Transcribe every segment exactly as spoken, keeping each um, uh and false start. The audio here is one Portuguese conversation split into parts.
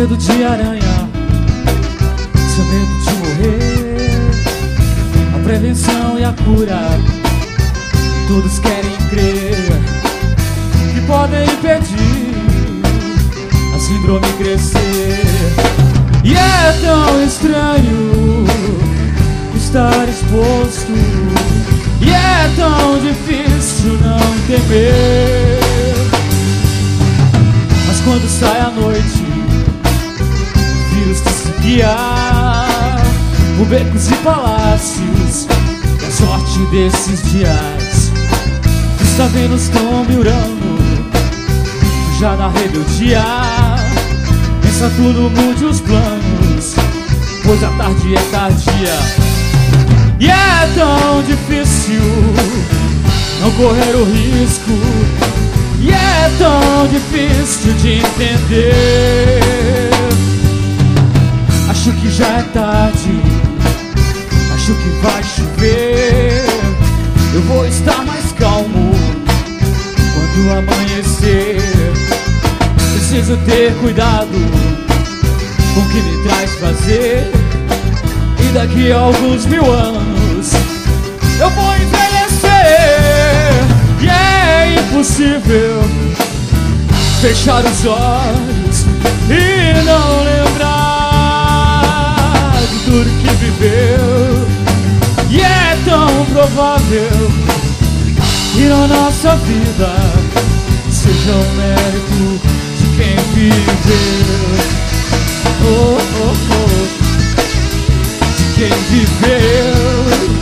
medo de aranha, seu medo de morrer, a prevenção e a cura, todos querem crer que podem impedir a síndrome crescer. E é tão estranho estar exposto, e é tão difícil não temer. Mas quando sai a noite, o vírus te seguia por becos e palácios, e a sorte desses dias está vendo os tão mirando já na rebeldia. Pensa tudo, mude os planos, pois a tarde é tardia. E é tão difícil não correr o risco, e é tão difícil de entender. Acho que já é tarde, acho que vai chover. Eu vou estar mais calmo quando amanhecer. Preciso ter cuidado com o que me traz prazer, e daqui a alguns mil anos eu vou envelhecer. E é impossível fechar os olhos e não lembrar de tudo que viveu. E é tão provável que na nossa vida seja o mérito de quem viveu. Oh, oh, oh. De quem viveu.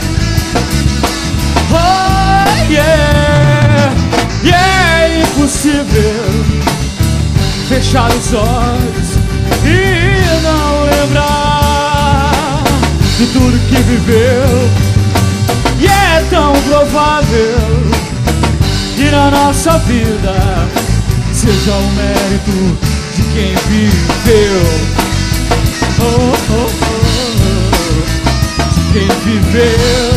Oh, yeah. E é impossível fechar os olhos e não lembrar de tudo que viveu. E é tão provável que na nossa vida seja o mérito de quem viveu. Oh, oh, oh, de quem viveu.